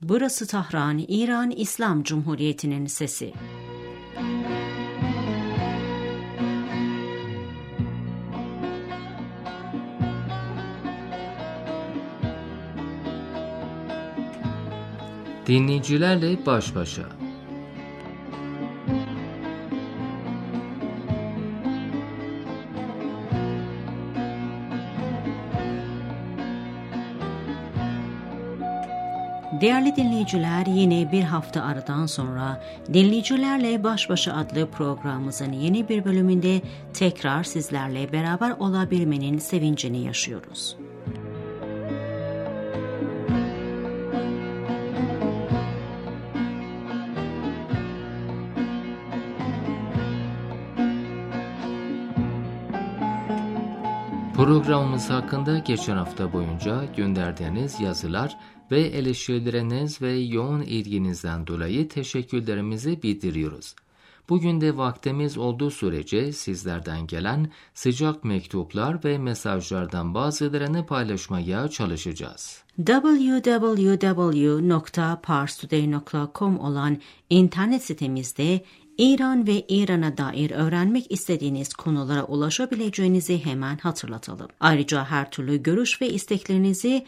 Burası Tahran, İran İslam Cumhuriyeti'nin sesi. Dinleyicilerle baş başa. Değerli dinleyiciler, yine bir hafta aradan sonra Dinleyicilerle Baş Başa adlı programımızın yeni bir bölümünde tekrar sizlerle beraber olabilmenin sevincini yaşıyoruz. Programımız hakkında geçen hafta boyunca gönderdiğiniz yazılar ve eleştirileriniz ve yoğun ilginizden dolayı teşekkürlerimizi bildiriyoruz. Bugün de vaktimiz olduğu sürece sizlerden gelen sıcak mektuplar ve mesajlardan bazılarını paylaşmaya çalışacağız. www.parstoday.com olan internet sitemizde İran ve İran'a dair öğrenmek istediğiniz konulara ulaşabileceğinizi hemen hatırlatalım. Ayrıca her türlü görüş ve isteklerinizi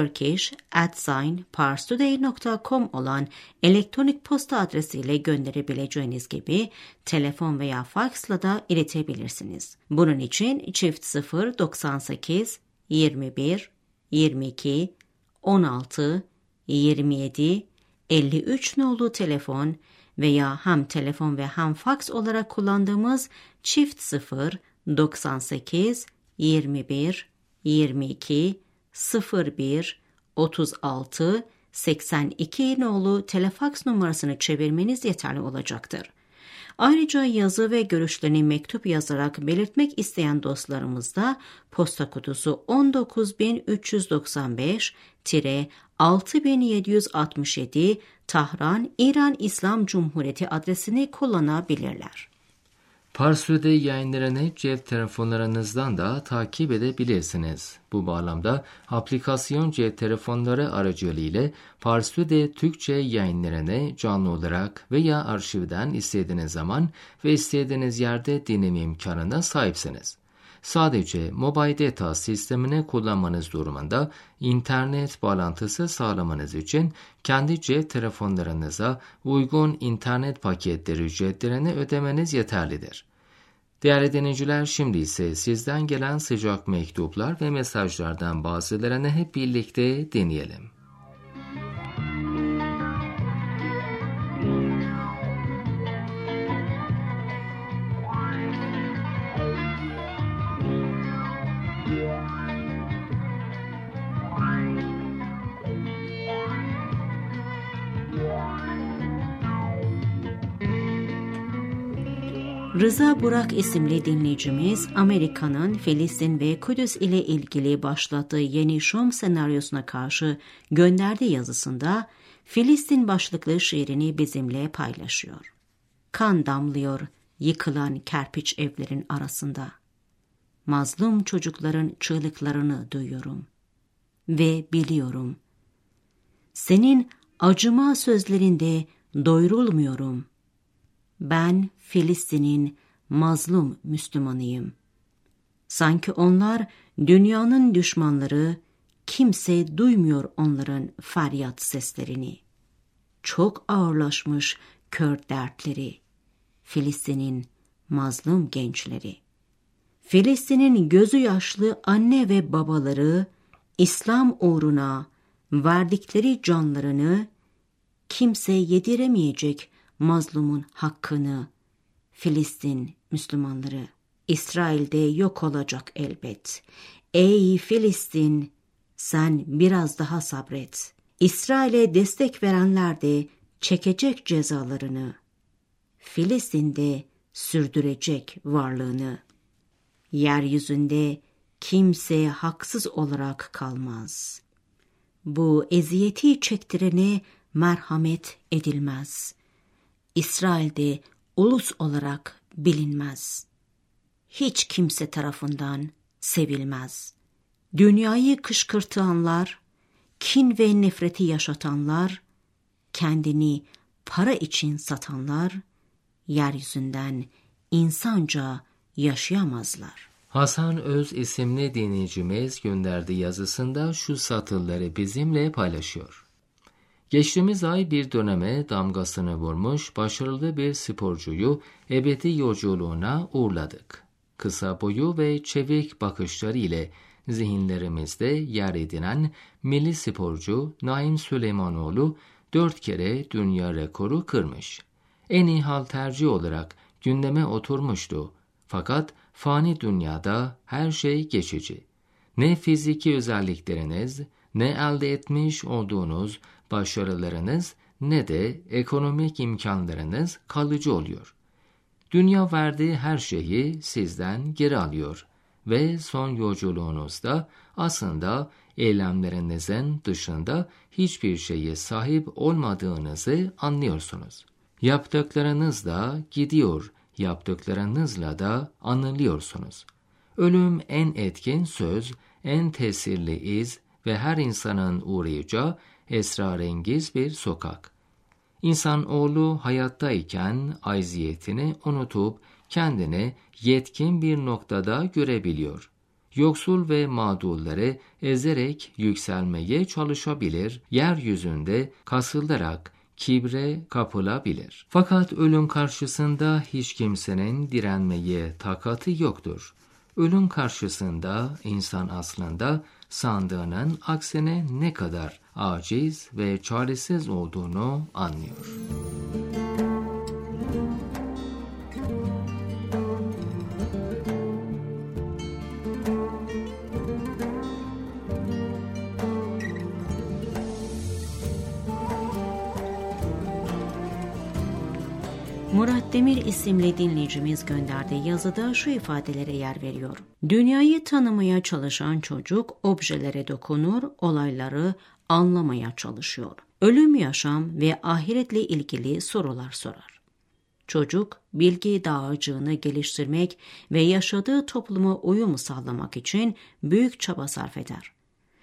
turkish@parstoday.com olan elektronik posta adresiyle gönderebileceğiniz gibi telefon veya faksla da iletebilirsiniz. Bunun için çift 098 21 22 16 27 53 nolu telefon veya hem telefon ve hem faks olarak kullandığımız çift 0 98 21 22 01 36 82 nolu telefaks numarasını çevirmeniz yeterli olacaktır. Ayrıca yazı ve görüşlerini mektup yazarak belirtmek isteyen dostlarımız da posta kutusu 19365-6767 Tahran, İran İslam Cumhuriyeti adresini kullanabilirler. Parstoday yayınlarını cep telefonlarınızdan da takip edebilirsiniz. Bu bağlamda aplikasyon cep telefonları aracılığıyla Parstoday Türkçe yayınlarını canlı olarak veya arşivden istediğiniz zaman ve istediğiniz yerde dinleme imkanına sahipsiniz. Sadece mobile data sistemini kullanmanız durumunda internet bağlantısı sağlamanız için kendi cep telefonlarınıza uygun internet paketleri ücretlerini ödemeniz yeterlidir. Değerli dinleyiciler, şimdi ise sizden gelen sıcak mektuplar ve mesajlardan bazılarını hep birlikte deneyelim. Rıza Burak isimli dinleyicimiz Amerika'nın Filistin ve Kudüs ile ilgili başlattığı Yeni Şom senaryosuna karşı gönderdiği yazısında Filistin başlıklı şiirini bizimle paylaşıyor. Kan damlıyor yıkılan kerpiç evlerin arasında. Mazlum çocukların çığlıklarını duyuyorum. Ve biliyorum. Senin acıma sözlerinde doyurulmuyorum. Ben Filistin'in mazlum Müslümanıyım. Sanki onlar dünyanın düşmanları, kimse duymuyor onların feryat seslerini. Çok ağırlaşmış kör dertleri, Filistin'in mazlum gençleri. Filistin'in gözü yaşlı anne ve babaları, İslam uğruna verdikleri canlarını kimse yediremeyecek mazlumun hakkını. Filistin Müslümanları, İsrail'de yok olacak elbet. Ey Filistin, sen biraz daha sabret. İsrail'e destek verenler de çekecek cezalarını. Filistin'de sürdürecek varlığını. Yeryüzünde kimse haksız olarak kalmaz. Bu eziyeti çektirene merhamet edilmez. İsrail'de ulus olarak bilinmez. Hiç kimse tarafından sevilmez. Dünyayı kışkırtanlar, kin ve nefreti yaşatanlar, kendini para için satanlar yeryüzünden insanca yaşayamazlar. Hasan Öz isimli dinleyicimiz gönderdiği yazısında şu satırları bizimle paylaşıyor. Geçtiğimiz ay bir döneme damgasını vurmuş başarılı bir sporcuyu ebedi yolculuğuna uğurladık. Kısa boyu ve çevik bakışları ile zihinlerimizde yer edinen milli sporcu Naim Süleymanoğlu 4 kere dünya rekoru kırmış. En iyi halterci olarak gündeme oturmuştu. Fakat fani dünyada her şey geçici. Ne fiziki özellikleriniz, ne elde etmiş olduğunuz başarılarınız ne de ekonomik imkanlarınız kalıcı oluyor. Dünya verdiği her şeyi sizden geri alıyor ve son yolculuğunuzda aslında eylemlerinizin dışında hiçbir şeye sahip olmadığınızı anlıyorsunuz. Yaptıklarınız da gidiyor, yaptıklarınızla da anılıyorsunuz. Ölüm en etkin söz, en tesirli iz ve her insanın uğrayacağı esrarengiz bir sokak. İnsanoğlu hayattayken acziyetini unutup kendini yetkin bir noktada görebiliyor. Yoksul ve mağdurları ezerek yükselmeye çalışabilir, yeryüzünde kasılarak kibre kapılabilir. Fakat ölüm karşısında hiç kimsenin direnmeye takatı yoktur. Ölüm karşısında insan aslında sandığının aksine ne kadar aciz ve çaresiz olduğunu anlıyor. Murat Demir isimli dinleyicimiz gönderdiği yazıda şu ifadelere yer veriyor. Dünyayı tanımaya çalışan çocuk objelere dokunur, olayları anlamaya çalışıyor. Ölüm, yaşam ve ahiretle ilgili sorular sorar. Çocuk, bilgi dağarcığını geliştirmek ve yaşadığı topluma uyum sağlamak için büyük çaba sarf eder.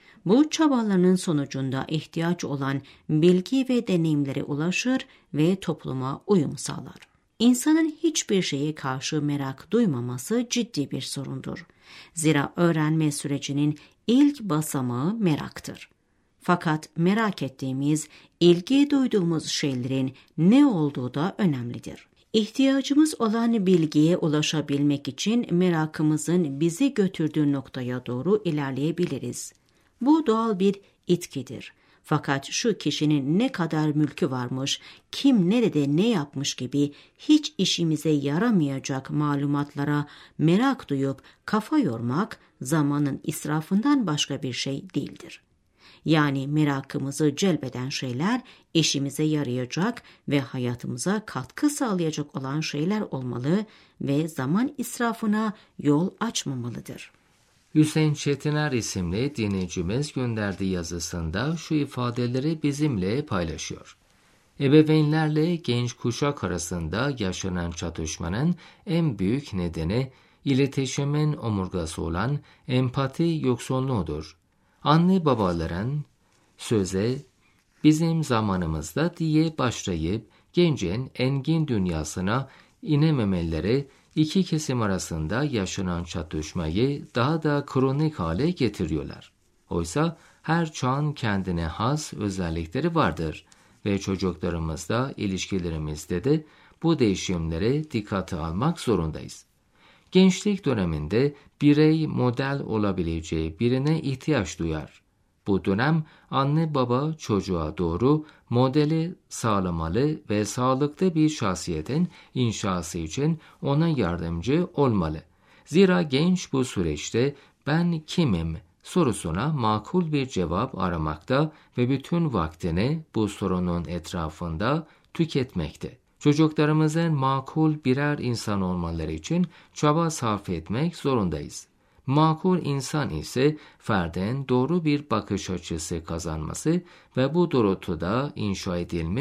Bu çabalarının sonucunda ihtiyaç olan bilgi ve deneyimlere ulaşır ve topluma uyum sağlar. İnsanın hiçbir şeye karşı merak duymaması ciddi bir sorundur. Zira öğrenme sürecinin ilk basamağı meraktır. Fakat merak ettiğimiz, ilgi duyduğumuz şeylerin ne olduğu da önemlidir. İhtiyacımız olan bilgiye ulaşabilmek için merakımızın bizi götürdüğü noktaya doğru ilerleyebiliriz. Bu doğal bir itkidir. Fakat şu kişinin ne kadar mülkü varmış, kim nerede ne yapmış gibi hiç işimize yaramayacak malumatlara merak duyup kafa yormak zamanın israfından başka bir şey değildir. Yani merakımızı celbeden şeyler işimize yarayacak ve hayatımıza katkı sağlayacak olan şeyler olmalı ve zaman israfına yol açmamalıdır. Hüseyin Çetiner isimli dinleyicimiz gönderdiği yazısında şu ifadeleri bizimle paylaşıyor. Ebeveynlerle genç kuşak arasında yaşanan çatışmanın en büyük nedeni iletişimin omurgası olan empati yoksunluğudur. Anne babaların söze bizim zamanımızda diye başlayıp gencin engin dünyasına inememeleri iki kesim arasında yaşanan çatışmayı daha da kronik hale getiriyorlar. Oysa her çağın kendine has özellikleri vardır ve çocuklarımızla ilişkilerimizde de bu değişimlere dikkate almak zorundayız. Gençlik döneminde birey model olabileceği birine ihtiyaç duyar. Bu dönem anne baba çocuğa doğru modeli sağlamalı ve sağlıklı bir şahsiyetin inşası için ona yardımcı olmalı. Zira genç bu süreçte ben kimim sorusuna makul bir cevap aramakta ve bütün vaktini bu sorunun etrafında tüketmekte. Çocuklarımızın makul birer insan olmaları için çaba sarf etmek zorundayız. Makul insan ise ferdin doğru bir bakış açısı kazanması ve bu doğrultuda inşa edilmiş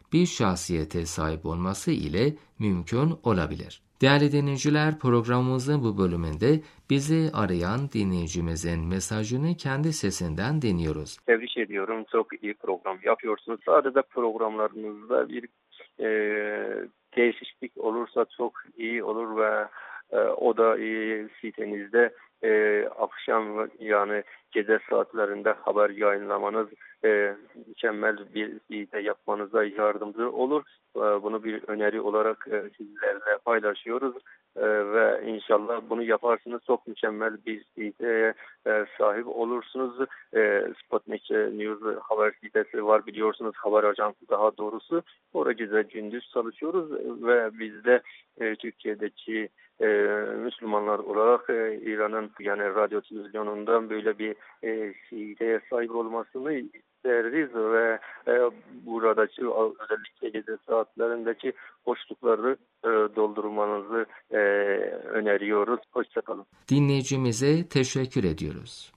bir şahsiyete sahip olması ile mümkün olabilir. Değerli dinleyiciler, programımızın bu bölümünde bizi arayan dinleyicimizin mesajını kendi sesinden dinliyoruz. Tebrik ediyorum. Çok iyi program yapıyorsunuz. Sadece programlarınızda bir değişiklik olursa çok iyi olur ve o da sitenizde akşam yani gece saatlerinde haber yayınlamanız mükemmel bir site yapmanıza yardımcı olur. Bunu bir öneri olarak sizlerle paylaşıyoruz ve inşallah bunu yaparsınız, çok mükemmel bir siteye sahip olursunuz. Sputnik News haber sitesi var, biliyorsunuz, haber ajansı daha doğrusu. Orada gece gündüz çalışıyoruz ve biz de Türkiye'deki Müslümanlar olarak İran'ın yani radyo televizyonundan böyle bir siteye sahip olmasını isteriz ve buradaki özellikle gece saatlerindeki boşlukları doldurmanızı öneriyoruz. Hoşçakalın. Dinleyicimize teşekkür ediyoruz.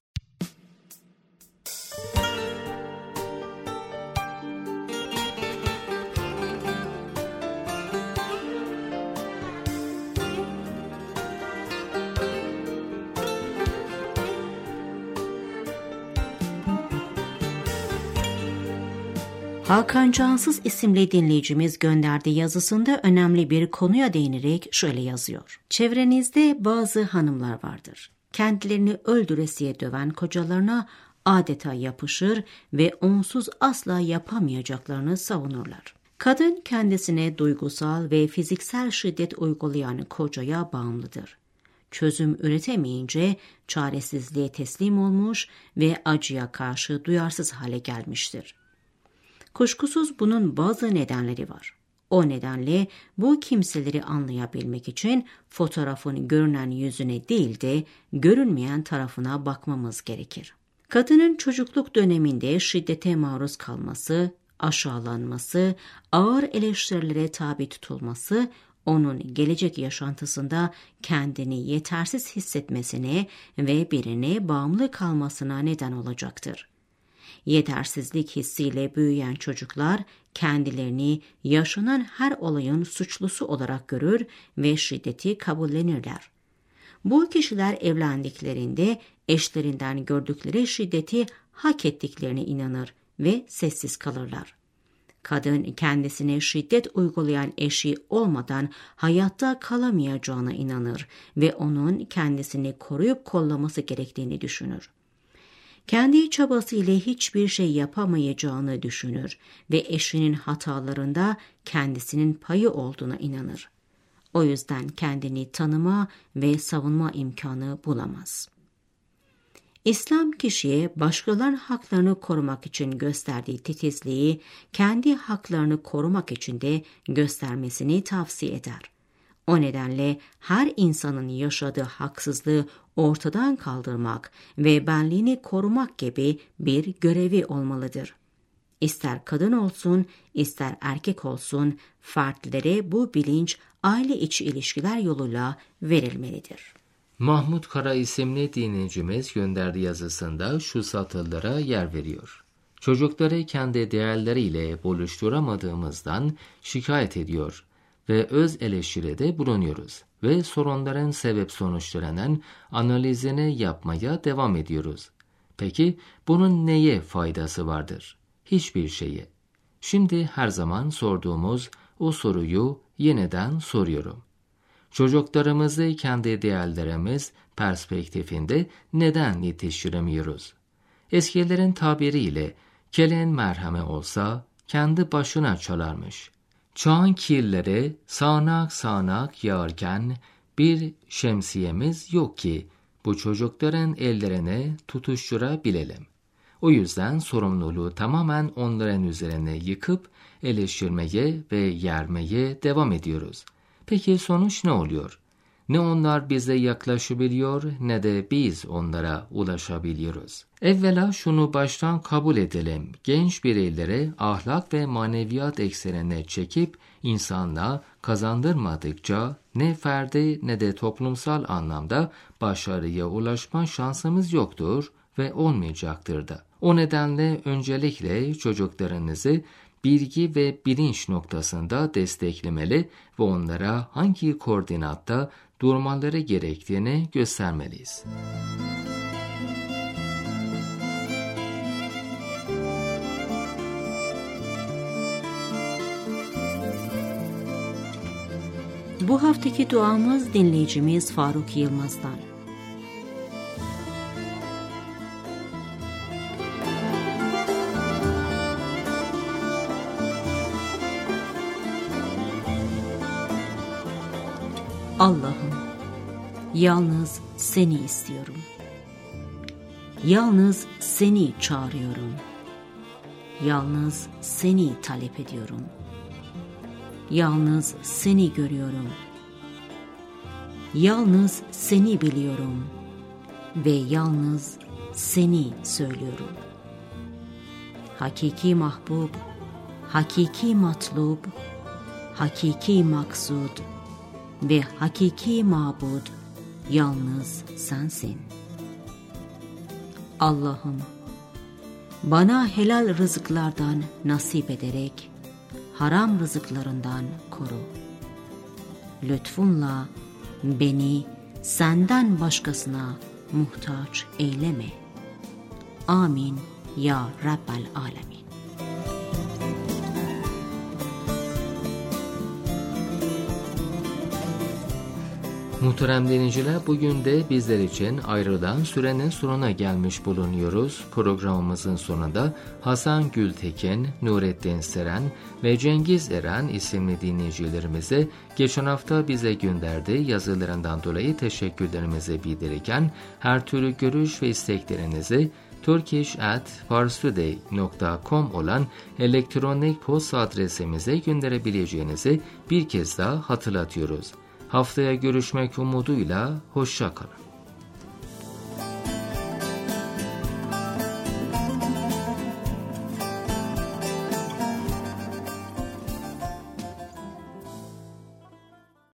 Hakan Cansız isimli dinleyicimiz gönderdiği yazısında önemli bir konuya değinerek şöyle yazıyor. Çevrenizde bazı hanımlar vardır. Kendilerini öldüresiye döven kocalarına adeta yapışır ve onsuz asla yapamayacaklarını savunurlar. Kadın kendisine duygusal ve fiziksel şiddet uygulayan kocaya bağımlıdır. Çözüm üretemeyince çaresizliğe teslim olmuş ve acıya karşı duyarsız hale gelmiştir. Kuşkusuz bunun bazı nedenleri var. O nedenle bu kimseleri anlayabilmek için fotoğrafın görünen yüzüne değil de görünmeyen tarafına bakmamız gerekir. Kadının çocukluk döneminde şiddete maruz kalması, aşağılanması, ağır eleştirilere tabi tutulması, onun gelecek yaşantısında kendini yetersiz hissetmesine ve birine bağımlı kalmasına neden olacaktır. Yetersizlik hissiyle büyüyen çocuklar kendilerini yaşanan her olayın suçlusu olarak görür ve şiddeti kabullenirler. Bu kişiler evlendiklerinde eşlerinden gördükleri şiddeti hak ettiklerine inanır ve sessiz kalırlar. Kadın kendisine şiddet uygulayan eşi olmadan hayatta kalamayacağına inanır ve onun kendisini koruyup kollaması gerektiğini düşünür. Kendi çabasıyla hiçbir şey yapamayacağını düşünür ve eşinin hatalarında kendisinin payı olduğuna inanır. O yüzden kendini tanıma ve savunma imkanı bulamaz. İslam kişiye başkalarının haklarını korumak için gösterdiği titizliği kendi haklarını korumak için de göstermesini tavsiye eder. O nedenle her insanın yaşadığı haksızlığı ortadan kaldırmak ve benliğini korumak gibi bir görevi olmalıdır. İster kadın olsun, ister erkek olsun, fertlere bu bilinç aile içi ilişkiler yoluyla verilmelidir. Mahmut Kara isimli dinleyicimiz gönderdiği yazısında şu satırlara yer veriyor. Çocukları kendi değerleriyle buluşturamadığımızdan şikayet ediyor ve öz eleştiride bulunuyoruz ve sorunların sebep sonuçlarının analizini yapmaya devam ediyoruz. Peki bunun neye faydası vardır? Hiçbir şeye. Şimdi her zaman sorduğumuz o soruyu yeniden soruyorum. Çocuklarımızı kendi değerlerimiz perspektifinde neden yetiştiremiyoruz? Eskilerin tabiriyle kelen merheme olsa kendi başına çalarmış. Çağın kirleri sağanak sağanak yağarken bir şemsiyemiz yok ki bu çocukların ellerine tutuşturabilelim. O yüzden sorumluluğu tamamen onların üzerine yıkıp eleştirmeye ve yermeye devam ediyoruz. Peki sonuç ne oluyor? Ne onlar bize yaklaşabiliyor ne de biz onlara ulaşabiliyoruz. Evvela şunu baştan kabul edelim. Genç bireyleri ahlak ve maneviyat eksenine çekip insanlığa kazandırmadıkça ne ferdi ne de toplumsal anlamda başarıya ulaşma şansımız yoktur ve olmayacaktır da. O nedenle öncelikle çocuklarınızı bilgi ve bilinç noktasında desteklemeli ve onlara hangi koordinatta durmaları gerektiğini göstermeliyiz. Bu haftaki duamız dinleyicimiz Faruk Yılmaz'dan. Allah'ım, yalnız seni istiyorum. Yalnız seni çağırıyorum. Yalnız seni talep ediyorum. Yalnız seni görüyorum. Yalnız seni biliyorum ve yalnız seni söylüyorum. Hakiki mahbub, hakiki matlub, hakiki maksud ve hakiki mabud yalnız sensin. Allah'ım, bana helal rızıklardan nasip ederek haram rızıklarından koru. Lütfunla beni senden başkasına muhtaç eyleme. Amin ya Rabbel Alemin. Muhterem dinleyiciler, bugün de bizler için ayrılan sürenin sonuna gelmiş bulunuyoruz. Programımızın sonunda Hasan Gültekin, Nurettin Seren ve Cengiz Eren isimli dinleyicilerimize geçen hafta bize gönderdiği yazılarından dolayı teşekkürlerimizi bildirirken her türlü görüş ve isteklerinizi turkish@parstoday.com olan elektronik posta adresimize gönderebileceğinizi bir kez daha hatırlatıyoruz. Haftaya görüşmek umuduyla, hoşça kalın.